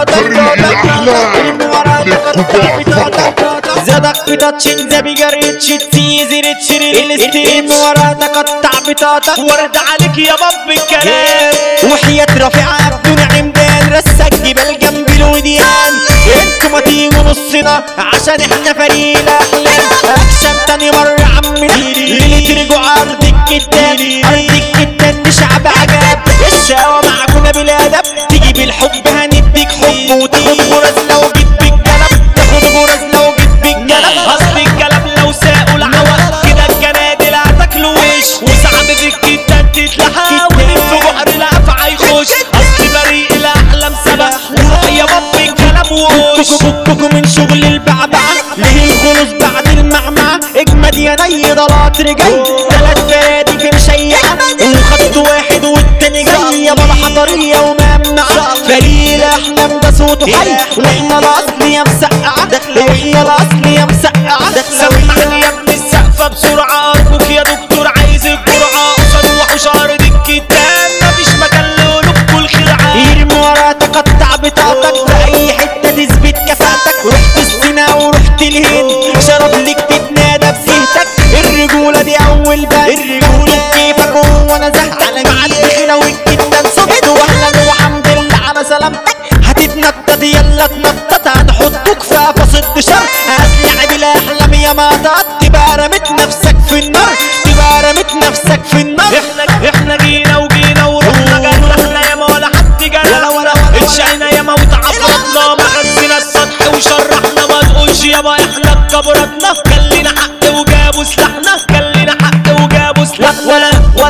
زادك في تاتشين زي بيجريتش تسيزي ريتشري الاستيم ورا تقطع بطاطك ورد عليك يا باب الكلام وحياة رفيعة بدون عمدان رسك جبال جنب الوديان انتوا ما تيجوا نصنا عشان احنا فريق الاحلام اكشن تاني مرة عمي ليلة رجوع ارض الكتان ارض الكتان دي شعب عجاب الشقاوة معاكونا بالادب تيجي بالحب هنديك حب وتاخد غرز لو جيت بالجلب تاخد غرز لو جيت بالجلب اصل الجلب لو ساقوا العوق كده الجنادل هتاكلوا وش وصعب في الكتان تتلحق وفي بحر الافعى يخش اصل طريق الاحلام سبق وروح يا باب الكلام وش فككوا من شغل البعبعة ليه الخلص بعد المعمعة اجمد يا نيد القطر جاي 3 فنادق مشيعة وخدت واحد والتاني جاي يا بابا حضرية وممنعة فريق الاحلام ده صوته حي واحنا الاصل يا مسقعة واحنا الاصل يا مسقعة سمعني يا ابن السقفة بسرعة ارجوك يا دكتور عايز الجرعة قصاد وحوش ارض الكتاب مفيش مكان لقلوبكوا الخلعة يرمي ورا تقطع بطاقتك في اي حتة تثبت كفاءتك رحت السينا ورحت الهند شرف ليك تتنادى بسهتك الرجولة دي اول باب الرجولة كيفك وانا زهقك مع الدخلة والجدان صبت واهلا وحمد لله على سلامتك هتتنطط يلا تنطط هنحطوك في قفص الدشر هتلعب الاحلام يا مطاط تبقى رميت نفسك في النار تبقى رميت نفسك في النار احنا جينا وجينا ورحنا جرحنا ياما ولا حد جرى اتشقينا ياما وتعفرطنا مخزنا السطح وشرحنا ما تقولش ياما احنا اتكبرتنا كان لينا حق وجابوا سلاحنا كان لينا حق وجابوا سلاحنا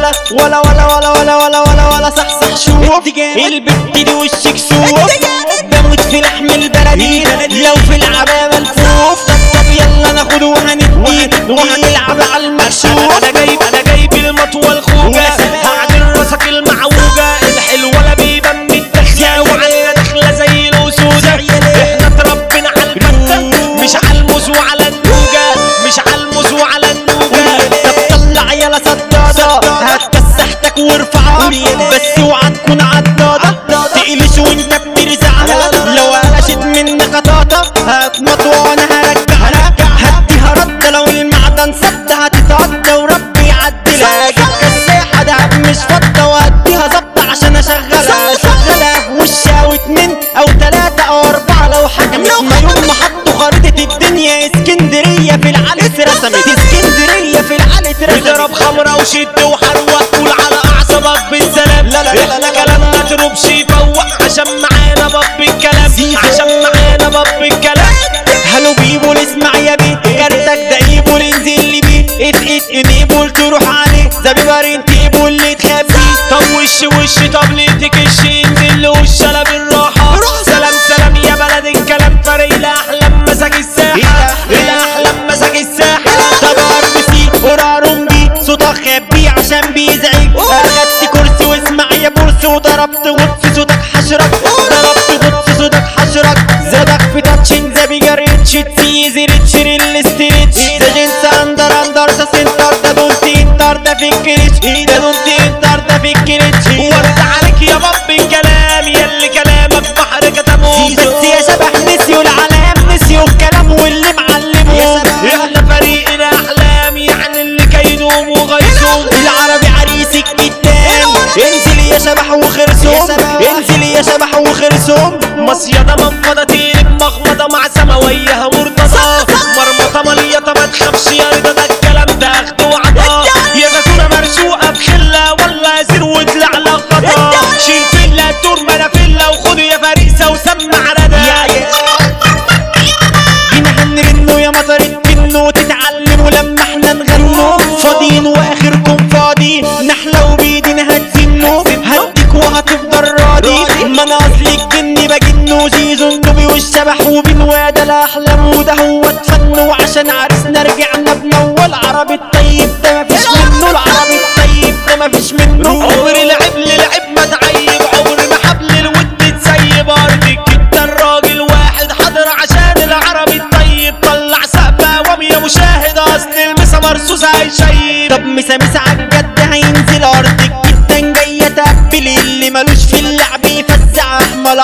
ولا صحصح شوف البت دي وشك سوف بموت في لحم البلدين لو في العبابة الفوف طب يلا ناخد وهنديك وهنلعب على المكشوف انا جايب المطوة الخوجة هعدل راسك المعوجة الحلوة لا بيبان من الدخلة وعلينا داخلة زي الاسودة احنا اتربينا على البتة مش على الموز وعلى النوجة مش على الموز وعلى النوجة طب طلع يلا صدادة هتكسحتك وارفعها بس اوعى تكون عدادة تقلش وانت بترزعها لو قلشت منك قطاطة هتمطوة وانا هرجعها هديها ردة لو المعدن سد هتتقضى وربي يعدلها اجيب كساحة دهب مش فضة وهديها ظبطة عشان اشغلها في وشها واتنين او 3 أو 4 لو حكمت ما يوم ما حطوا خريطة الدنيا اسكندرية في العالي اترسمت اسكندرية في العالي اترسمت اضرب خمرة وشد وحروق قول على اعصابك بالسلام احنا كلامنا تروبش يفوق عشان معانا باب الكلام عشان معانا باب الكلام هلو بيبول اسمع يا بيه كارتك ده ايبول انزل لي بيه اتقيت انيبول تروح عليه زبيبارين تيبول اللي تخبيه طب وش طب ليه تكش انزل له وشلا بالراحة سلام يا بلد الكلام فريق الاحلام مسك الساحة الاحلام مسك الساحة طب اربسي قرارهم بيه صوتك خبيه عشان بيزعج اخدت كرسي واسمع يا بورس وضربت غط في صوتك حشرك ضربت غط في صوتك حشرك زادك في تاتشين زي بيجريتش تسيزي ريتشري الاستريتش ده جنس اندر ده سنتر ده دونت انتر ده في الكريتش ده دونت انتر ده في الكريتش ورد عليك يا باب الكلام ياللي كلامك بحر كتموه بس يا شبح نسيوا العلام نسيوا الكلام واللي معلمهم احنا فريق الاحلام يعني اللي كيدهم وغيظهم العربي عريس الكتان انزل يا شبح وخرسهم انزل يا شبح وخرسهم مصيدة منفضة تقلب مغمضة مع سماوية مرتضى مرمطة مليطة ما تخافش يا رضا ده الكلام ده اخد وعطا يا زيتونة مرشوقة بخلة ولا زير وطلع لك غطا شيل فيلا دور ملا فيلا وخد يا فريسة وسمع ردا جينا هنرنوا يا مطر الجنو تتعلموا لما احنا نغنوا فاضيين واخركم فاضيين نحلو بيدين هتزنوا هديك وهتفضل راضي ما انا اصلي الجني بجنو زيزون دوبي والشبح وبنواد الاحلام وده هو اتفن وعشان عرسنا رجعنا بنول العربي الطيب ده مفيش منه العربي الطيب ده مفيش منه عمر لعب ما تعيب عمر ما حبل الود تسيب ارضك انت الراجل واحد حاضر عشان العربي الطيب طلع سقفة وام يا مشاهد اصل المسا مرصوص هيشيب طب مسا عالجد هينزل ارضك جدا جاية تقبل اللي ملوش في اللعب يفزع احمى العربي ده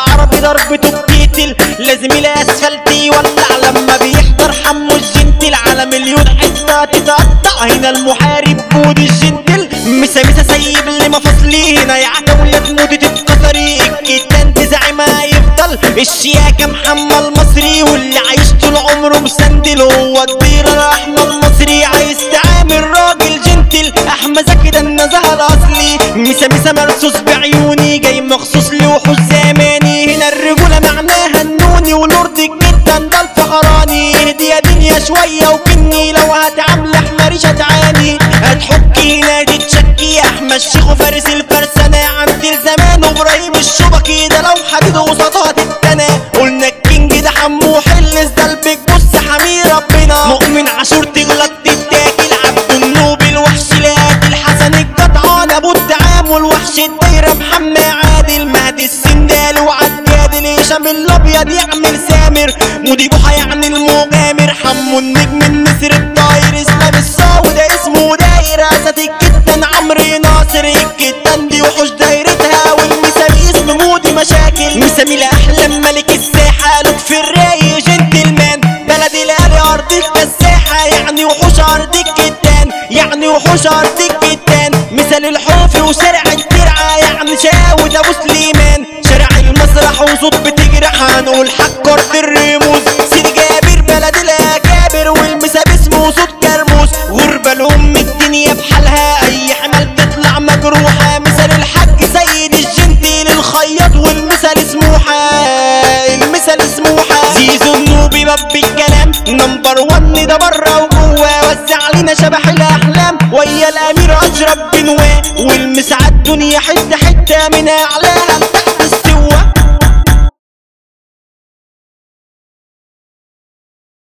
ضربته بتقتل، لازم الاسفلت يولع لما بيحضر حمو الجنتل، على مليون حته تتقطع هنا المحارب بود الجنتل. مسا مسا سيب اللي مفاصلي هنا يا عتاولة تموت تتكسري، الكتان تزعي ما يفضل الشياكة محمى المصري، واللي عايش طول عمره مسندل هو كبير الاحمى المصري، عايز تعامل راجل جنتل احمى زكي ده النزهه الاصلي. مسا مسا مرصوص بعيوني جاي مخصوص لوحوش زماني، هنا الرجوله معناها النوني ونرضيك جدا ده الفخراني، اهدي يا دنيا شويه وكني لو هتعامل احمريش هتعاني، هتحكي هنا تتشكي يا احمد الشيخ وفارس الفرسانه، عند الزمان وابراهيم الشبكي ده لو حديد قصادها تتنى، قلنا الكينج ده حمو حلس ده البيج بص حمي ربنا، مؤمن عاشور تغلط تتاكل، عبد النوبي الوحش لقاتل، حسن الجدعان ابو التعامل، وحش الدايره محمد عادل، مهدي السندال وعداد الهشام الابيض يعمل سامر، مودي بوحه يعني المغامر، حمو النجم النسر الطاير، اسلام الصاوي ده اسمه داير، اسد الجتان عمرو ناصر الجتان دي وحوش دايرتها، والمثال اسم مودي مشاكل، مسامي احلام ملك الساحه، لطفي الرايق جنتلمان، بلد الالي ارض الكساحه، يعني وحوش ارض الجتان، يعني وحوش ارض الجتان، مثال الحوفي وشارع الترعه، يعني شاود ابو سليمان، شارع المسرح وصوت بتجرح، هنقول حق ارض الرموز، سيدي جابر بلد الاكابر، والمسا باسمه صوت كرموس، غربه لام الدنيا بحالها، اي حمال تطلع مجروحه، مثال الحاج سيد الجنتل الخياط، والمثال سموحه، المثال سموحه، زيزو النوبي باب الكلام نمبر 1 ده بره وجوه، وزع علينا شبح الاحلام ويا الامير اشرف بنواه، والمسا عالدنيا حلوه.